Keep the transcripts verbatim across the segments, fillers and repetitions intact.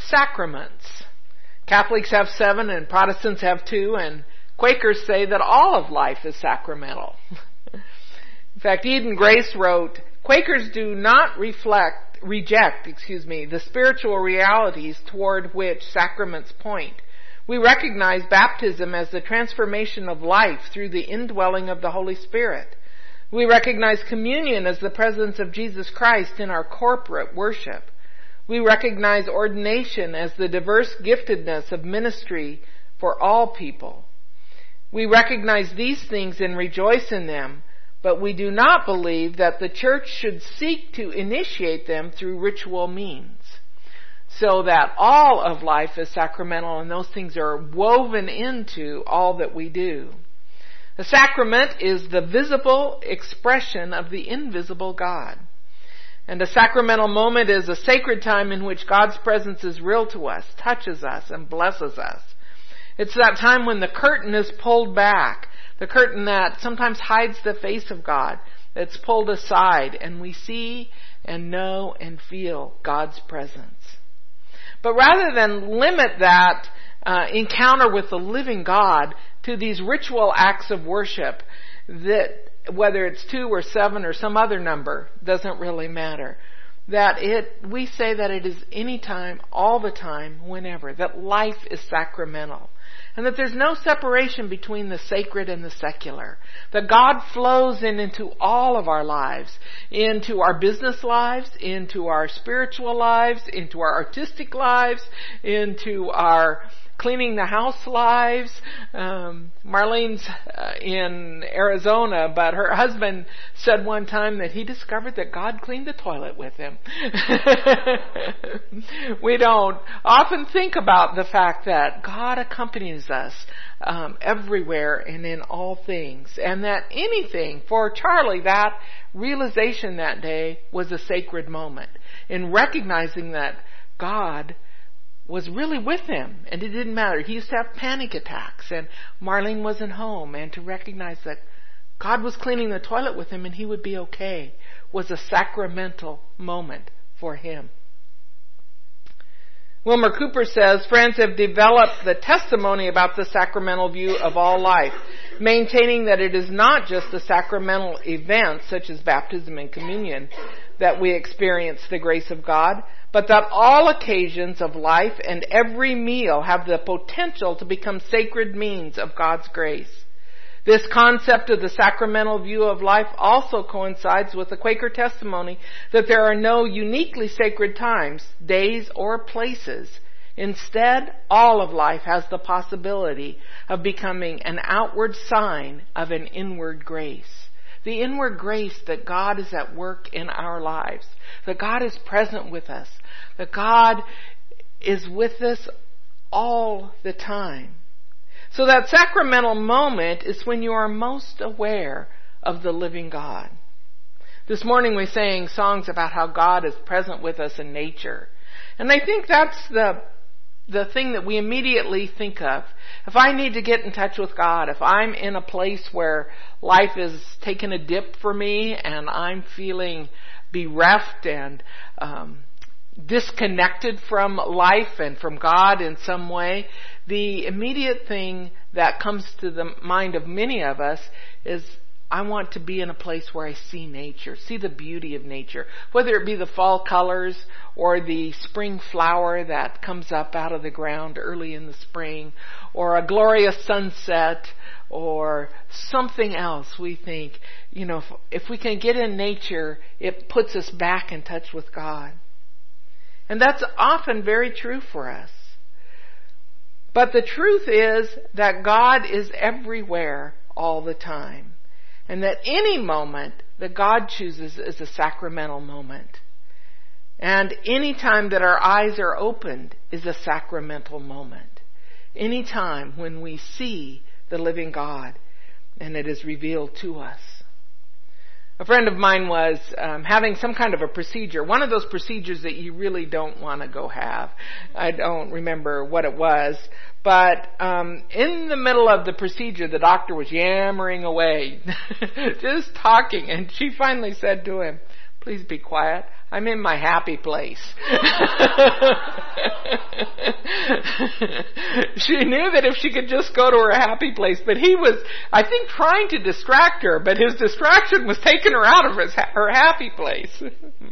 sacraments. Catholics have seven and Protestants have two, and Quakers say that all of life is sacramental. In fact, Eden Grace wrote, Quakers do not reflect, reject, excuse me, the spiritual realities toward which sacraments point. We recognize baptism as the transformation of life through the indwelling of the Holy Spirit. We recognize communion as the presence of Jesus Christ in our corporate worship. We recognize ordination as the diverse giftedness of ministry for all people. We recognize these things and rejoice in them, but we do not believe that the church should seek to initiate them through ritual means, so that all of life is sacramental and those things are woven into all that we do. The sacrament is the visible expression of the invisible God. And a sacramental moment is a sacred time in which God's presence is real to us, touches us, and blesses us. It's that time when the curtain is pulled back, the curtain that sometimes hides the face of God, that's pulled aside, and we see and know and feel God's presence. But rather than limit that uh, encounter with the living God to these ritual acts of worship, that whether it's two or seven or some other number, doesn't really matter. That it, we say that it is any time, all the time, whenever, that life is sacramental. And that there's no separation between the sacred and the secular. That God flows in into all of our lives, into our business lives, into our spiritual lives, into our artistic lives, into our cleaning the house lives. Um, Marlene's uh, in Arizona, but her husband said one time that he discovered that God cleaned the toilet with him. We don't often think about the fact that God accompanies us um, everywhere and in all things, and that anything, for Charlie, that realization that day was a sacred moment in recognizing that God was really with him, and it didn't matter. He used to have panic attacks, and Marlene wasn't home, and to recognize that God was cleaning the toilet with him and he would be okay was a sacramental moment for him. Wilmer Cooper says, friends have developed the testimony about the sacramental view of all life, maintaining that it is not just the sacramental events, such as baptism and communion, that we experience the grace of God, but that all occasions of life and every meal have the potential to become sacred means of God's grace. This concept of the sacramental view of life also coincides with the Quaker testimony that there are no uniquely sacred times, days, or places. Instead, all of life has the possibility of becoming an outward sign of an inward grace. The inward grace that God is at work in our lives, that God is present with us, that God is with us all the time. So that sacramental moment is when you are most aware of the living God. This morning we sang songs about how God is present with us in nature. And I think that's the the thing that we immediately think of. If I need to get in touch with God, if I'm in a place where life is taking a dip for me and I'm feeling bereft and um, disconnected from life and from God in some way, the immediate thing that comes to the mind of many of us is, I want to be in a place where I see nature, see the beauty of nature, whether it be the fall colors or the spring flower that comes up out of the ground early in the spring, or a glorious sunset, or something else. We think, you know, if, if we can get in nature, it puts us back in touch with God. And that's often very true for us. But the truth is that God is everywhere all the time. And that any moment that God chooses is a sacramental moment. And any time that our eyes are opened is a sacramental moment. Any time when we see the living God and it is revealed to us. A friend of mine was um, having some kind of a procedure, one of those procedures that you really don't want to go have. I don't remember what it was, but um, in the middle of the procedure, the doctor was yammering away, just talking, and she finally said to him, "Please be quiet. I'm in my happy place. She knew that if she could just go to her happy place, but he was, I think, trying to distract her, but his distraction was taking her out of his, her happy place.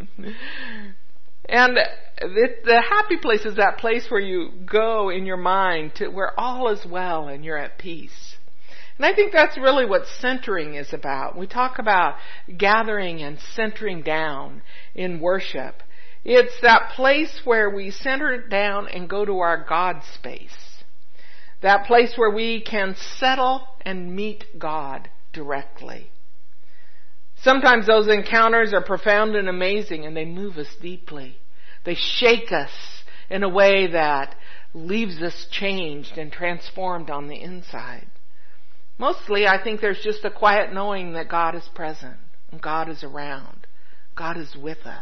And the, the happy place is that place where you go in your mind to where all is well and you're at peace. And I think that's really what centering is about. We talk about gathering and centering down in worship. It's that place where we center down and go to our God space. That place where we can settle and meet God directly. Sometimes those encounters are profound and amazing, and they move us deeply. They shake us in a way that leaves us changed and transformed on the inside. Mostly, I think there's just a quiet knowing that God is present and God is around. God is with us.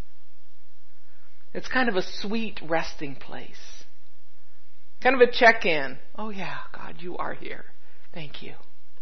It's kind of a sweet resting place. Kind of a check-in. Oh yeah, God, you are here. Thank you.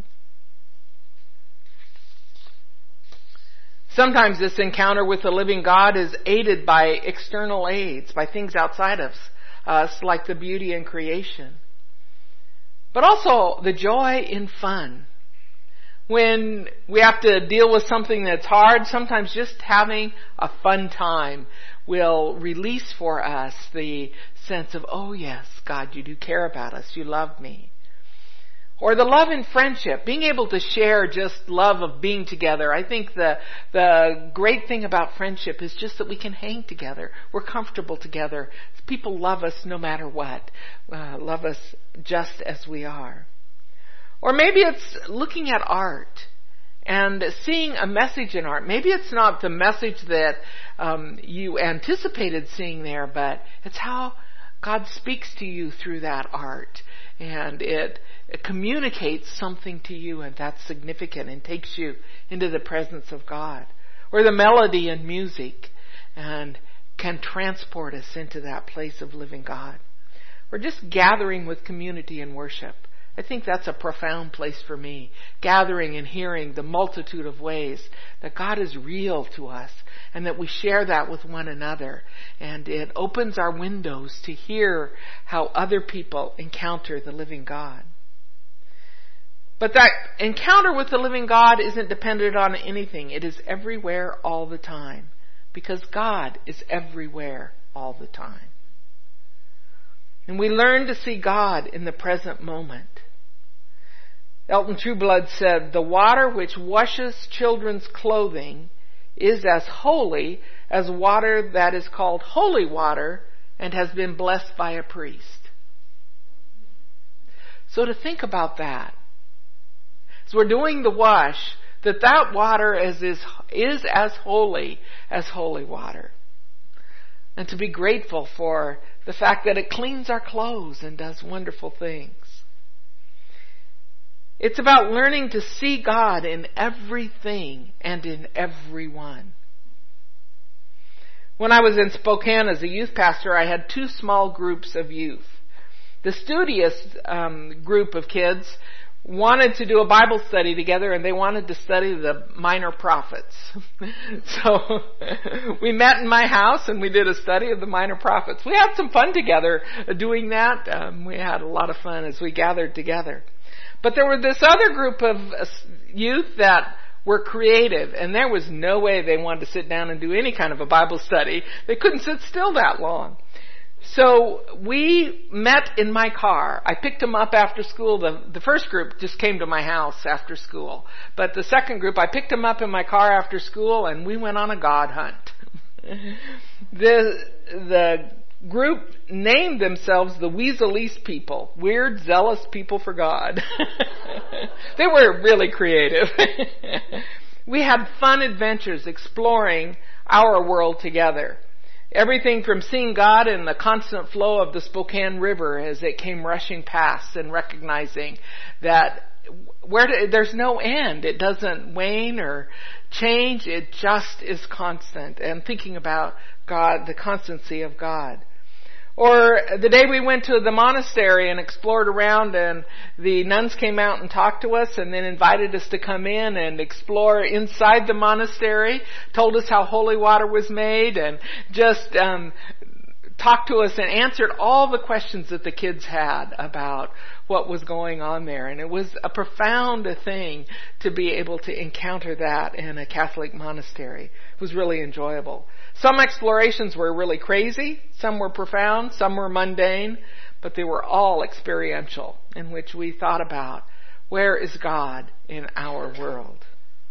Sometimes this encounter with the living God is aided by external aids, by things outside of us, like the beauty in creation. But also the joy in fun. When we have to deal with something that's hard, sometimes just having a fun time will release for us the sense of, oh yes, God, you do care about us, you love me. Or the love in friendship, being able to share just love of being together. I think the the great thing about friendship is just that we can hang together. We're comfortable together. People love us no matter what. Uh, love us just as we are. Or maybe it's looking at art and seeing a message in art. Maybe it's not the message that um, you anticipated seeing there, but it's how God speaks to you through that art. And it, it communicates something to you, and that's significant and takes you into the presence of God. Or the melody and music and can transport us into that place of living God. Or just gathering with community and worship. I think that's a profound place for me. Gathering and hearing the multitude of ways that God is real to us and that we share that with one another. And it opens our windows to hear how other people encounter the living God. But that encounter with the living God isn't dependent on anything. It is everywhere all the time. Because God is everywhere all the time. And we learn to see God in the present moment. Elton Trueblood said, "The water which washes children's clothing is as holy as water that is called holy water and has been blessed by a priest." So to think about that, as we're doing the wash, that that water is, is, is as holy as holy water. And to be grateful for the fact that it cleans our clothes and does wonderful things. It's about learning to see God in everything and in everyone. When I was in Spokane as a youth pastor, I had two small groups of youth. The studious um, group of kids wanted to do a Bible study together, and they wanted to study the minor prophets. So we met in my house and we did a study of the minor prophets. We had some fun together doing that. Um, we had a lot of fun as we gathered together. But there were this other group of youth that were creative, and there was no way they wanted to sit down and do any kind of a Bible study. They couldn't sit still that long. So we met in my car. I picked them up after school. The, the first group just came to my house after school. But the second group, I picked them up in my car after school, and we went on a God hunt. the the group named themselves the Weaselese people, weird, zealous people for God. They were really creative. We had fun adventures exploring our world together. Everything from seeing God in the constant flow of the Spokane River as it came rushing past, and recognizing that where to, there's no end. It doesn't wane or change. It just is constant. And thinking about God, the constancy of God. Or the day we went to the monastery and explored around, and the nuns came out and talked to us and then invited us to come in and explore inside the monastery, told us how holy water was made, and just um, talked to us and answered all the questions that the kids had about what was going on there. And it was a profound thing to be able to encounter that in a Catholic monastery. It was really enjoyable. Some explorations were really crazy, some were profound, some were mundane, but they were all experiential, in which we thought about, where is God in our world?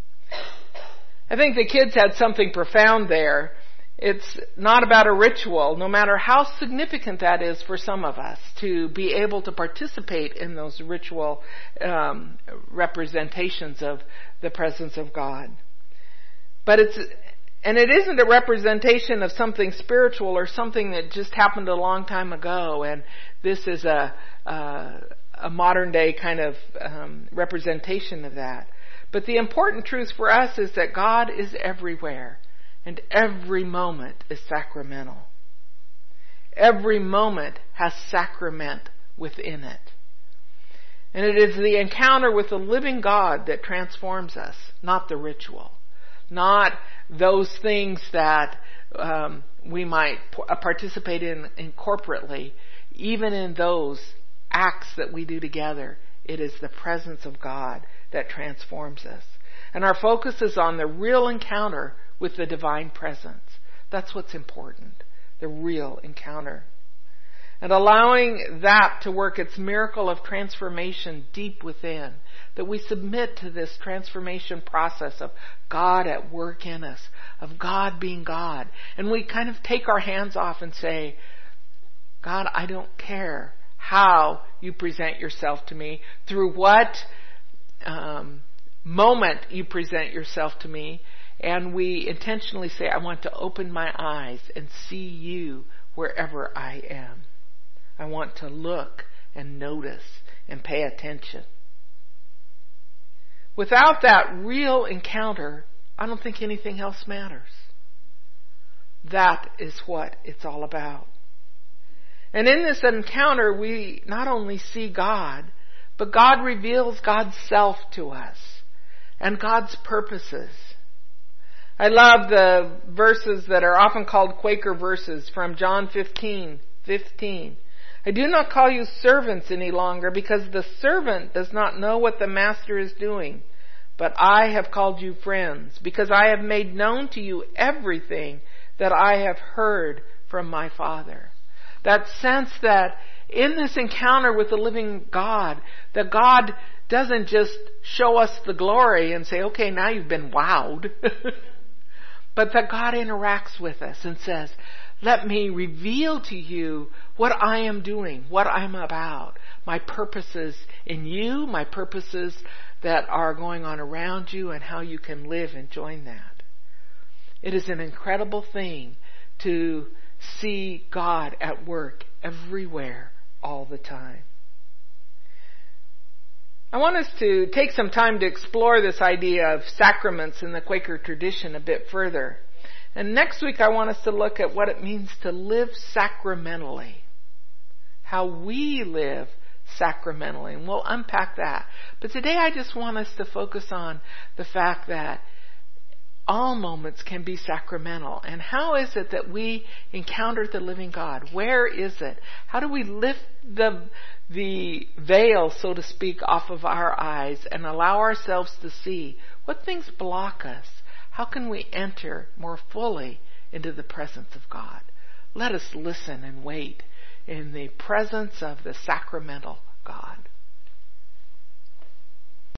I think the kids had something profound there. It's not about a ritual, no matter how significant that is for some of us, to be able to participate in those ritual um, representations of the presence of God. But it's, and it isn't a representation of something spiritual or something that just happened a long time ago, and this is a, a, a modern day kind of um, representation of that. But the important truth for us is that God is everywhere. And every moment is sacramental. Every moment has sacrament within it. And it is the encounter with the living God that transforms us, not the ritual. Not those things that um, we might participate in, in corporately. Even in those acts that we do together, it is the presence of God that transforms us. And our focus is on the real encounter with the divine presence. That's what's important. The real encounter. And allowing that to work its miracle of transformation deep within. That we submit to this transformation process of God at work in us. Of God being God. And we kind of take our hands off and say, God, I don't care how you present yourself to me. Through what um, moment you present yourself to me. And we intentionally say, I want to open my eyes and see you wherever I am. I want to look and notice and pay attention. Without that real encounter, I don't think anything else matters. That is what it's all about. And in this encounter, we not only see God, but God reveals God's self to us and God's purposes. I love the verses that are often called Quaker verses from John fifteen fifteen. I do not call you servants any longer, because the servant does not know what the master is doing. But I have called you friends, because I have made known to you everything that I have heard from my Father. That sense that in this encounter with the living God, that God doesn't just show us the glory and say, okay, now you've been wowed. But that God interacts with us and says, let me reveal to you what I am doing, what I'm about, my purposes in you, my purposes that are going on around you, and how you can live and join that. It is an incredible thing to see God at work everywhere, all the time. I want us to take some time to explore this idea of sacraments in the Quaker tradition a bit further. And next week I want us to look at what it means to live sacramentally. How we live sacramentally. And we'll unpack that. But today I just want us to focus on the fact that all moments can be sacramental. And how is it that we encounter the living God? Where is it? How do we lift the the veil, so to speak, off of our eyes and allow ourselves to see what things block us? How can we enter more fully into the presence of God? Let us listen and wait in the presence of the sacramental